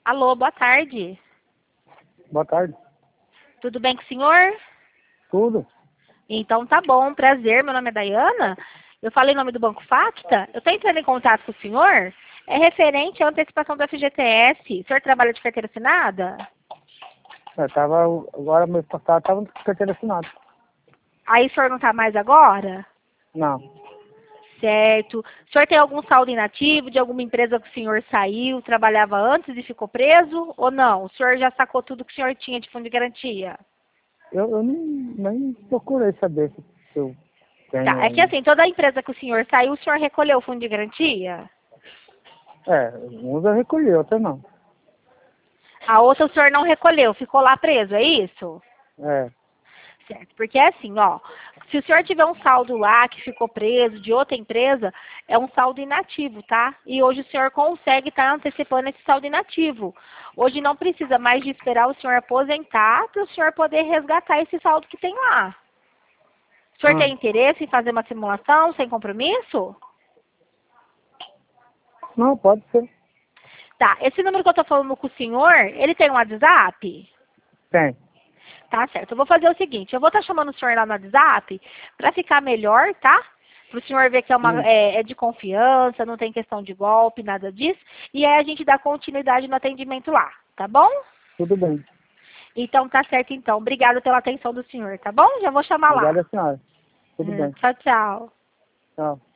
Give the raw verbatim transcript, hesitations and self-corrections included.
Alô, boa tarde. Boa tarde. Tudo bem com o senhor? Tudo? Então tá bom, prazer. Meu nome é Dayana. Eu falei em nome do Banco Facta. Eu estou entrando em contato com o senhor. É referente à antecipação do F G T S. O senhor trabalha de carteira assinada? Eu tava, agora mês passado tava com carteira assinada. Aí o senhor não está mais agora? Não. Certo. O senhor tem algum saldo inativo de alguma empresa que o senhor saiu, trabalhava antes e ficou preso? Ou não? O senhor já sacou tudo que o senhor tinha de fundo de garantia? Eu, eu nem, nem procurei saber se se eu tenho Tá, é que ainda. assim, toda empresa que o senhor saiu, o senhor recolheu o fundo de garantia? É, uns eu recolhi, outros não. A outra o senhor não recolheu, ficou lá preso, é isso? É. Certo, porque é assim, ó, se o senhor tiver um saldo lá que ficou preso de outra empresa, é um saldo inativo, tá? E hoje o senhor consegue estar antecipando esse saldo inativo. Hoje não precisa mais de esperar o senhor aposentar para o senhor poder resgatar esse saldo que tem lá. O senhor Ah, tem interesse em fazer uma simulação sem compromisso? não, pode ser. Tá, esse número que eu tô falando com o senhor, ele tem um WhatsApp? Tem. Tá certo. Eu vou fazer o seguinte, eu vou estar chamando o senhor lá no WhatsApp para ficar melhor, tá? Para o senhor ver que é, uma, Hum, é, é de confiança, não tem questão de golpe, nada disso. E aí a gente dá continuidade no atendimento lá, tá bom? tudo bem. Então tá certo então. Obrigada pela atenção do senhor, tá bom? Já vou chamar lá. Obrigado, senhora. Tudo Hum, bem. tchau, tchau. Tchau.